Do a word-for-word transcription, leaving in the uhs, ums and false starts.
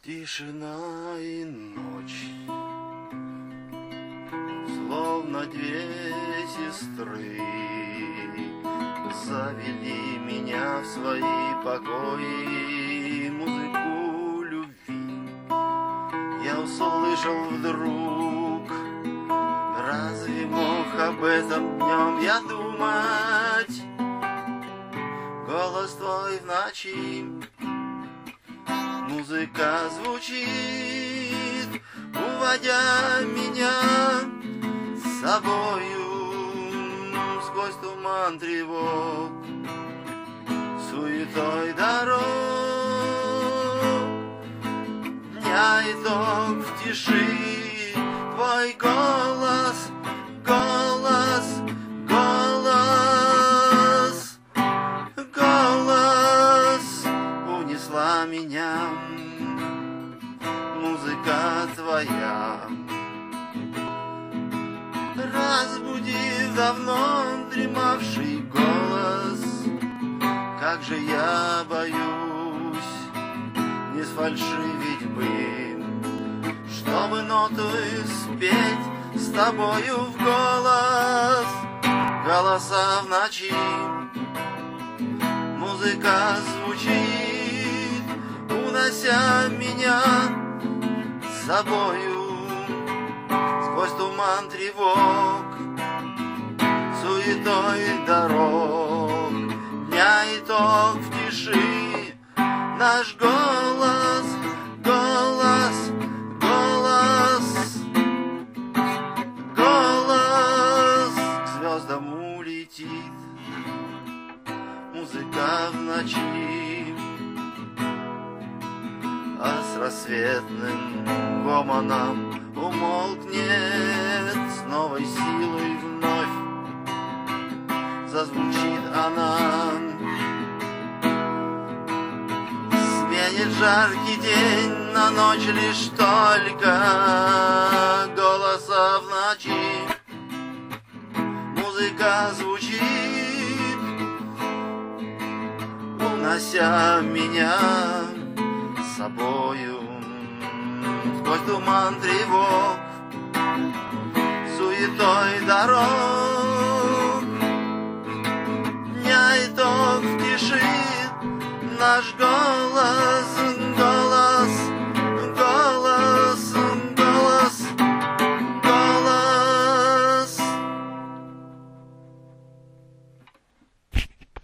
Тишина и ночь, словно две сестры, завели меня в свои покои, музыку любви. Я услышал вдруг, разве мог об этом днем я думать? Голос твой в ночи, музыка звучит, уводя меня с собою сквозь туман тревог, суетой дорог. Дня итог в тиши, твой голос, голос, голос, голос унесла меня музыка твоя, разбудив давно дремавший голос. Как же я боюсь не сфальшивить бы, чтобы ноты спеть с тобою в голос. Голоса в ночи, музыка звучит, унося меня с собою сквозь туман тревог, суетой дорог. Дня итог в тиши, наш голос, голос, голос, голос к звездам улетит, музыка в ночи. А с рассветным гомоном умолкнет, с новой силой вновь зазвучит она. Сменит жаркий день на ночь лишь только голоса в ночи, музыка звучит, унося меня с собою сквозь туман тревог, суетой дорог. Дня итог в тиши, наш голос,